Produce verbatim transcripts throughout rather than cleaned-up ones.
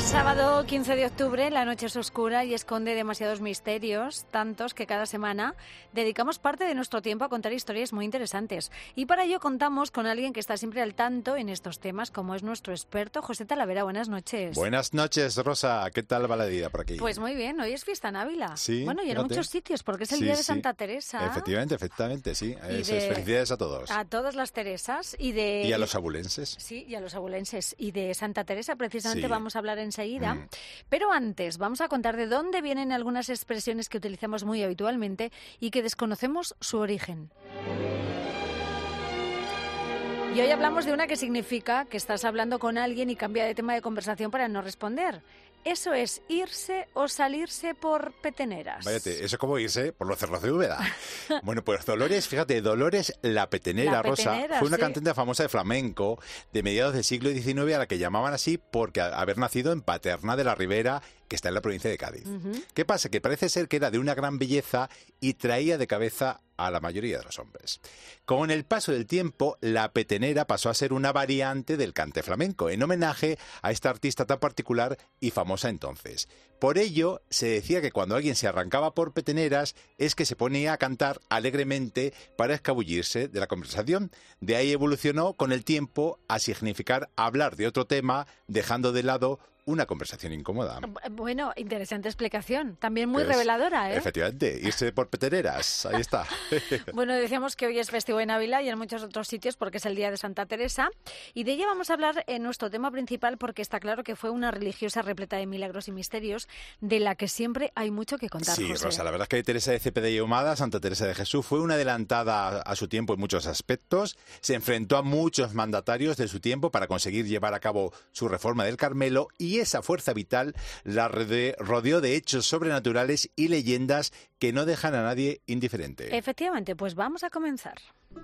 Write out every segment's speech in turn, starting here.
Es sábado quince de octubre, la noche es oscura y esconde demasiados misterios, tantos que cada semana dedicamos parte de nuestro tiempo a contar historias muy interesantes. Y para ello contamos con alguien que está siempre al tanto en estos temas, como es nuestro experto, José Talavera. Buenas noches. Buenas noches, Rosa. ¿Qué tal va la vida por aquí? Pues muy bien, hoy es fiesta en Ávila. Sí, bueno, y en fíjate. muchos sitios, porque es el Sí, día de sí. Santa Teresa. Efectivamente, efectivamente, sí. Y Eso de- es, felicidades a todos. A todas las Teresas y de... Y a los abulenses. Sí, y a los abulenses. Y de Santa Teresa precisamente Sí. vamos a hablar enseguida. Mm. Pero antes vamos a contar de dónde vienen algunas expresiones que utilizamos muy habitualmente y que desconocemos su origen. Y hoy hablamos de una que significa que estás hablando con alguien y cambia de tema de conversación para no responder. Eso es irse o salirse por peteneras. Váyate, eso es como irse por los cerros de Úbeda. Bueno, pues Dolores, fíjate, Dolores la Petenera, La Rosa, Petenera, fue una sí. cantante famosa de flamenco de mediados del siglo diecinueve a la que llamaban así porque a- haber nacido en Paterna de la Ribera, que está en la provincia de Cádiz. Ujú. ¿Qué pasa? Que parece ser que era de una gran belleza y traía de cabeza a la mayoría de los hombres. Con el paso del tiempo, la petenera pasó a ser una variante del cante flamenco, en homenaje a esta artista tan particular y famosa entonces. Por ello, se decía que cuando alguien se arrancaba por peteneras es que se ponía a cantar alegremente para escabullirse de la conversación. De ahí evolucionó con el tiempo a significar hablar de otro tema, dejando de lado una conversación incómoda. Bueno, interesante explicación. También muy Es- reveladora, ¿eh? Efectivamente, irse por peteneras, ahí está. Bueno, decíamos que hoy es festivo en Ávila y en muchos otros sitios porque es el Día de Santa Teresa. Y de ella vamos a hablar en nuestro tema principal porque está claro que fue una religiosa repleta de milagros y misterios de la que siempre hay mucho que contar, Sí, José. Rosa, la verdad es que Teresa de Cepeda y Ahumada, Santa Teresa de Jesús, fue una adelantada a su tiempo en muchos aspectos. Se enfrentó a muchos mandatarios de su tiempo para conseguir llevar a cabo su reforma del Carmelo y esa fuerza vital la rode- rodeó de hechos sobrenaturales y leyendas que no dejan a nadie indiferente. Efectivamente, pues vamos a comenzar.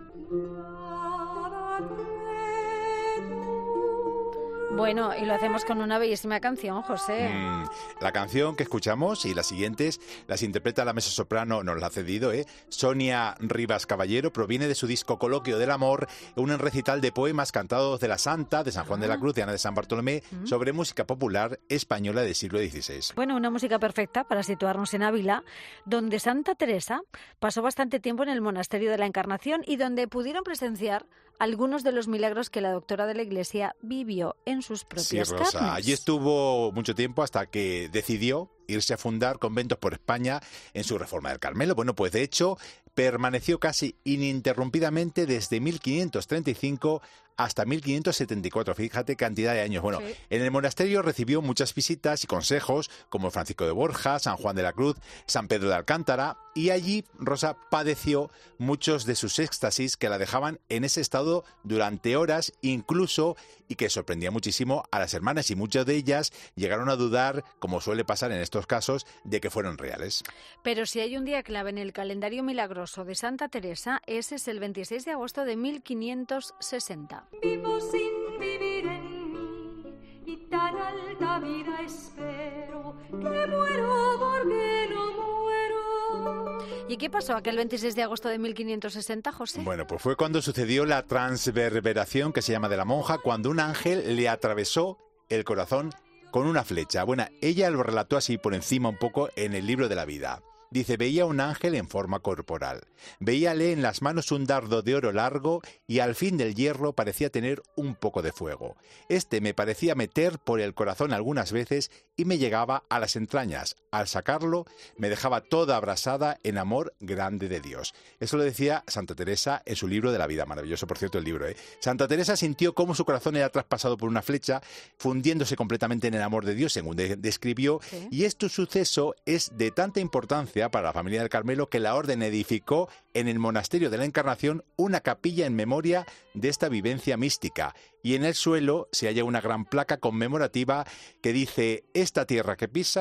Bueno, y lo hacemos con una bellísima canción, José. Mm, la canción que escuchamos y las siguientes las interpreta la mezzosoprano, nos la ha cedido, ¿eh? Sonia Rivas Caballero, proviene de su disco Coloquio del Amor, un recital de poemas cantados de la Santa, de San Juan de la Cruz y Ana de San Bartolomé, sobre música popular española del siglo dieciséis. Bueno, una música perfecta para situarnos en Ávila, donde Santa Teresa pasó bastante tiempo en el monasterio de la Encarnación y donde pudieron presenciar algunos de los milagros que la doctora de la Iglesia vivió en sus Sí, propias Rosa, carnes. allí estuvo mucho tiempo hasta que decidió irse a fundar conventos por España en su reforma del Carmelo. Bueno, pues de hecho permaneció casi ininterrumpidamente desde mil quinientos treinta y cinco hasta mil quinientos setenta y cuatro. Fíjate cantidad de años. Bueno, Sí. en el monasterio recibió muchas visitas y consejos como Francisco de Borja, San Juan de la Cruz, San Pedro de Alcántara, y allí Rosa padeció muchos de sus éxtasis que la dejaban en ese estado durante horas incluso, y que sorprendía muchísimo a las hermanas, y muchas de ellas llegaron a dudar, como suele pasar en estos casos, de que fueron reales. Pero si hay un día clave en el calendario milagroso de Santa Teresa, ese es el veintiséis de agosto de mil quinientos sesenta. Vivo sin vivir en mí y tan alta vida espero que muero porque no muero. ¿Y qué pasó aquel veintiséis de agosto de mil quinientos sesenta, José? Bueno, pues fue cuando sucedió la transverberación que se llama de la monja, cuando un ángel le atravesó el corazón con una flecha. Bueno, ella lo relató así por encima un poco en el libro de la vida. Dice, veía un ángel en forma corporal. Veíale en las manos un dardo de oro largo y al fin del hierro parecía tener un poco de fuego. Este me parecía meter por el corazón algunas veces y me llegaba a las entrañas. Al sacarlo me dejaba toda abrasada en amor grande de Dios. Eso lo decía Santa Teresa en su libro de la vida. Maravilloso, por cierto, el libro, ¿eh? Santa Teresa sintió cómo su corazón era traspasado por una flecha, fundiéndose completamente en el amor de Dios, según de- describió. Sí. Y este suceso es de tanta importancia para la familia del Carmelo que la orden edificó en el monasterio de la Encarnación una capilla en memoria de esta vivencia mística. Y en el suelo se halla una gran placa conmemorativa que dice: esta tierra que pisas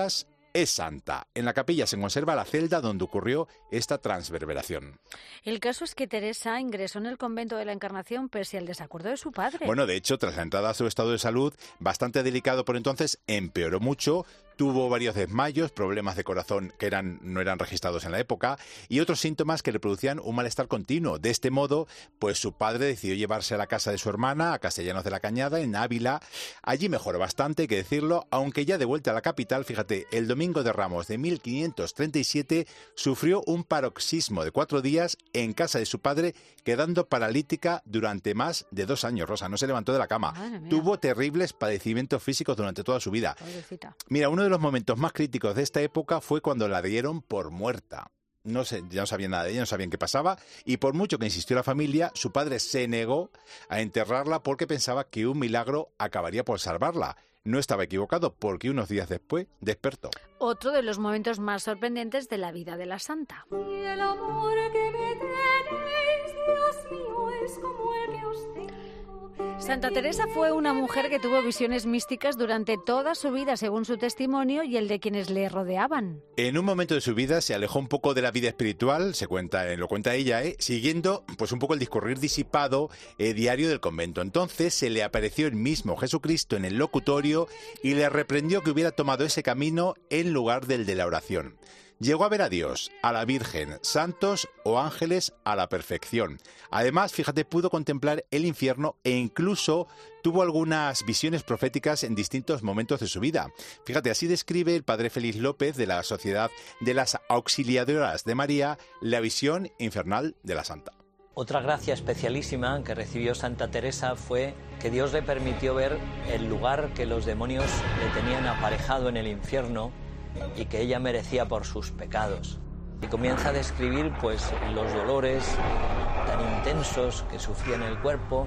es santa. En la capilla se conserva la celda donde ocurrió esta transverberación. El caso es que Teresa ingresó en el convento de la Encarnación pese al desacuerdo de su padre. Bueno, de hecho, tras la entrada a su estado de salud, bastante delicado por entonces, empeoró mucho. Tuvo varios desmayos, problemas de corazón que eran, no eran registrados en la época y otros síntomas que le producían un malestar continuo. De este modo, pues su padre decidió llevarse a la casa de su hermana, a Castellanos de la Cañada, en Ávila. Allí mejoró bastante, hay que decirlo, aunque ya de vuelta a la capital, fíjate, el domingo de Ramos de mil quinientos treinta y siete sufrió un paroxismo de cuatro días en casa de su padre, quedando paralítica durante más de dos años. Rosa, no se levantó de la cama. Tuvo terribles padecimientos físicos durante toda su vida. Pobrecita. Mira, uno de los momentos más críticos de esta época fue cuando la dieron por muerta. No sé, ya no sabían nada de ella, no sabían qué pasaba, y por mucho que insistió la familia, su padre se negó a enterrarla porque pensaba que un milagro acabaría por salvarla. No estaba equivocado, porque unos días después despertó. Otro de los momentos más sorprendentes de la vida de la santa. Y el amor que me tenéis, Dios mío, es como el que os tengo. Santa Teresa fue una mujer que tuvo visiones místicas durante toda su vida, según su testimonio y el de quienes le rodeaban. En un momento de su vida se alejó un poco de la vida espiritual, se cuenta, lo cuenta ella, ¿eh? siguiendo pues un poco el discurrir disipado eh, diario del convento. Entonces se le apareció el mismo Jesucristo en el locutorio y le reprendió que hubiera tomado ese camino en lugar del de la oración. Llegó a ver a Dios, a la Virgen, santos o ángeles a la perfección. Además, fíjate, pudo contemplar el infierno e incluso tuvo algunas visiones proféticas en distintos momentos de su vida. Fíjate, así describe el padre Félix López de la Sociedad de las Auxiliadoras de María la visión infernal de la santa. Otra gracia especialísima que recibió Santa Teresa fue que Dios le permitió ver el lugar que los demonios le tenían aparejado en el infierno y que ella merecía por sus pecados. Y comienza a describir pues los dolores tan intensos que sufría en el cuerpo,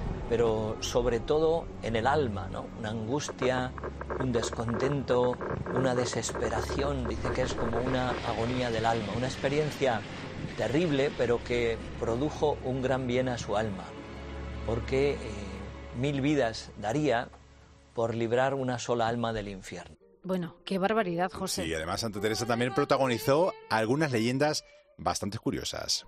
pero sobre todo en el alma, ¿no? Una angustia, un descontento, una desesperación. Dice que es como una agonía del alma, una experiencia terrible, pero que produjo un gran bien a su alma, porque eh, mil vidas daría por librar una sola alma del infierno. Bueno, qué barbaridad, José. Sí, además Santa Teresa también protagonizó algunas leyendas bastante curiosas.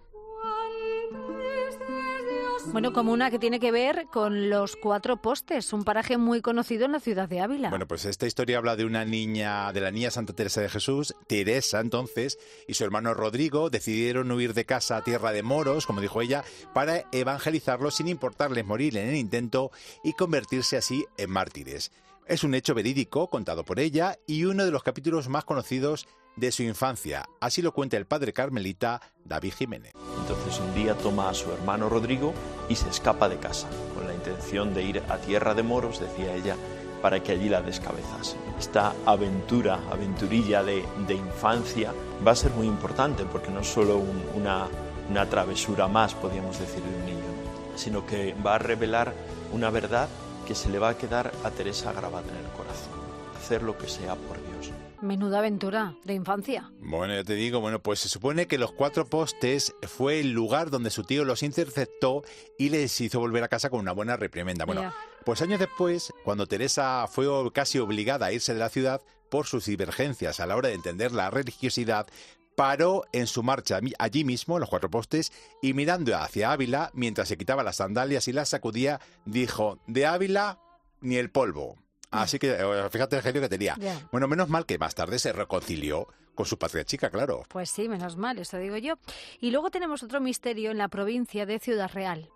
Bueno, como una que tiene que ver con los Cuatro Postes, un paraje muy conocido en la ciudad de Ávila. Bueno, pues esta historia habla de una niña, de la niña Santa Teresa de Jesús, Teresa entonces, y su hermano Rodrigo decidieron huir de casa a tierra de moros, como dijo ella, para evangelizarlos sin importarles morir en el intento y convertirse así en mártires. Es un hecho verídico contado por ella y uno de los capítulos más conocidos de su infancia. Así lo cuenta el padre carmelita David Jiménez. Entonces un día toma a su hermano Rodrigo y se escapa de casa, con la intención de ir a tierra de moros, decía ella, para que allí la descabezase. Esta aventura, aventurilla de, de infancia va a ser muy importante porque no es solo un, una, una travesura más, podríamos decir, de un niño, sino que va a revelar una verdad que se le va a quedar a Teresa grabada en el corazón. Hacer lo que sea por Dios. Menuda aventura de infancia. Bueno, ya te digo, bueno, pues se supone que los Cuatro Postes fue el lugar donde su tío los interceptó y les hizo volver a casa con una buena reprimenda. Bueno, yeah. Pues años después, cuando Teresa fue casi obligada a irse de la ciudad por sus divergencias a la hora de entender la religiosidad, paró en su marcha allí mismo, en los Cuatro Postes, y mirando hacia Ávila, mientras se quitaba las sandalias y las sacudía, dijo, de Ávila ni el polvo. Así que fíjate el genio que tenía. Yeah. Bueno, menos mal que más tarde se reconcilió con su patria chica, claro. Pues sí, menos mal, eso digo yo. Y luego tenemos otro misterio en la provincia de Ciudad Real.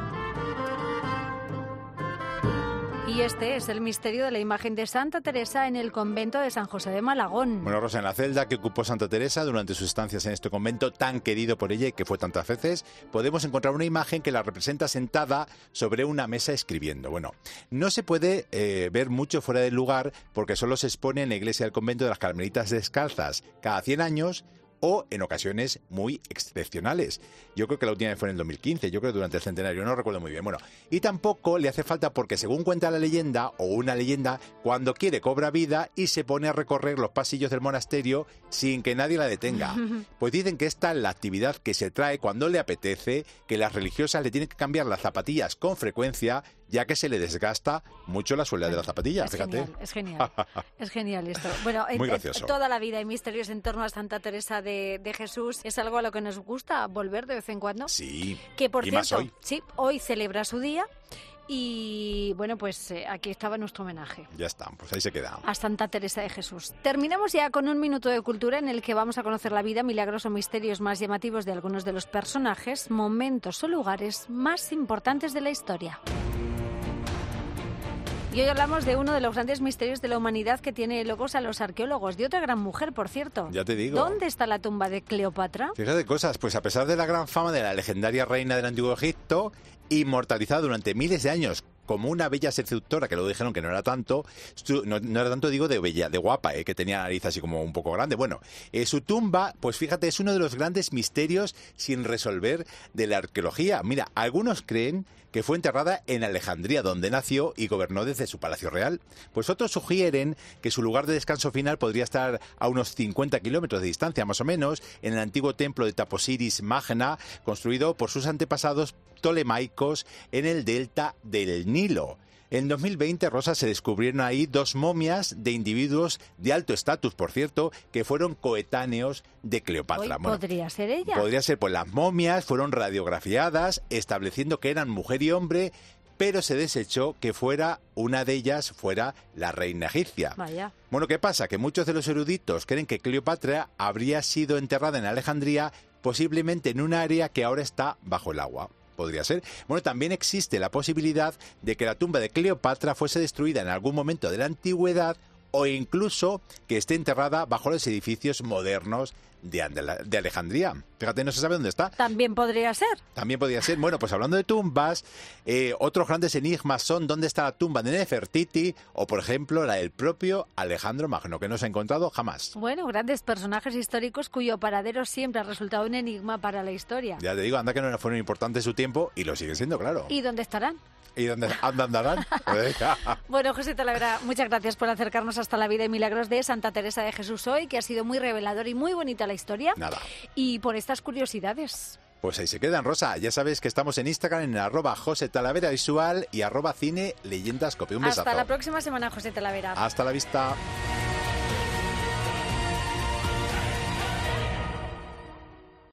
Y este es el misterio de la imagen de Santa Teresa en el convento de San José de Malagón. Bueno, Rosa, en la celda que ocupó Santa Teresa durante sus estancias en este convento tan querido por ella y que fue tantas veces, podemos encontrar una imagen que la representa sentada sobre una mesa escribiendo. Bueno, no se puede eh, ver mucho fuera del lugar porque solo se expone en la iglesia del convento de las Carmelitas Descalzas cada cien años o en ocasiones muy excepcionales. Yo creo que la última vez fue en el dos mil quince, yo creo que durante el centenario, no recuerdo muy bien. Bueno, y tampoco le hace falta porque según cuenta la leyenda, o una leyenda, cuando quiere cobra vida y se pone a recorrer los pasillos del monasterio sin que nadie la detenga. Pues dicen que esta es la actividad que se trae cuando le apetece, que las religiosas le tienen que cambiar las zapatillas con frecuencia, ya que se le desgasta mucho la suela de la zapatilla, es fíjate. Genial, es genial, es genial esto. Bueno, Muy en, gracioso. En toda la vida hay misterios en torno a Santa Teresa de, de Jesús. Es algo a lo que nos gusta volver de vez en cuando. Sí, que por y cierto, más hoy. sí, hoy celebra su día. Y bueno, pues eh, aquí estaba nuestro homenaje. Ya está, pues ahí se queda. A Santa Teresa de Jesús. Terminamos ya con un minuto de cultura en el que vamos a conocer la vida, milagros o misterios más llamativos de algunos de los personajes, momentos o lugares más importantes de la historia. Y hoy hablamos de uno de los grandes misterios de la humanidad que tiene locos a los arqueólogos, de otra gran mujer, por cierto. Ya te digo. ¿Dónde está la tumba de Cleopatra? Fíjate cosas, pues a pesar de la gran fama de la legendaria reina del Antiguo Egipto, inmortalizada durante miles de años como una bella seductora, que luego dijeron que no era tanto, su, no, no era tanto, digo, de bella, de guapa, eh, que tenía nariz así como un poco grande. Bueno, eh, su tumba, pues fíjate, es uno de los grandes misterios sin resolver de la arqueología. Mira, algunos creen que fue enterrada en Alejandría, donde nació y gobernó desde su palacio real. Pues otros sugieren que su lugar de descanso final podría estar a unos cincuenta kilómetros de distancia, más o menos, en el antiguo templo de Taposiris Magna, construido por sus antepasados ptolemaicos en el delta del Nilo. En dos mil veinte, Rosa, se descubrieron ahí dos momias de individuos de alto estatus, por cierto, que fueron coetáneos de Cleopatra. Hoy podría ser ella. Podría ser, pues las momias fueron radiografiadas, estableciendo que eran mujer y hombre, pero se desechó que fuera una de ellas fuera la reina egipcia. Vaya. Bueno, ¿qué pasa? Que muchos de los eruditos creen que Cleopatra habría sido enterrada en Alejandría, posiblemente en un área que ahora está bajo el agua. Podría ser. Bueno, también existe la posibilidad de que la tumba de Cleopatra fuese destruida en algún momento de la antigüedad o incluso que esté enterrada bajo los edificios modernos de, Andela, de Alejandría. Fíjate, no se sabe dónde está. También podría ser. También podría ser. Bueno, pues hablando de tumbas, eh, otros grandes enigmas son dónde está la tumba de Nefertiti o, por ejemplo, la del propio Alejandro Magno, que no se ha encontrado jamás. Bueno, grandes personajes históricos cuyo paradero siempre ha resultado un enigma para la historia. Ya te digo, anda que no fueron importantes su tiempo y lo siguen siendo, claro. ¿Y dónde estarán? ¿Y dónde andarán? Bueno, José Talavera, muchas gracias por acercarnos hasta la vida y milagros de Santa Teresa de Jesús hoy, que ha sido muy revelador y muy bonita la historia. Nada. Y por estas curiosidades. Pues ahí se quedan, Rosa. Ya sabes que estamos en Instagram en arroba José Talavera Visual y arroba Cine Leyendas Copia. Un besazo. Hasta la próxima semana, José Talavera. Hasta la vista.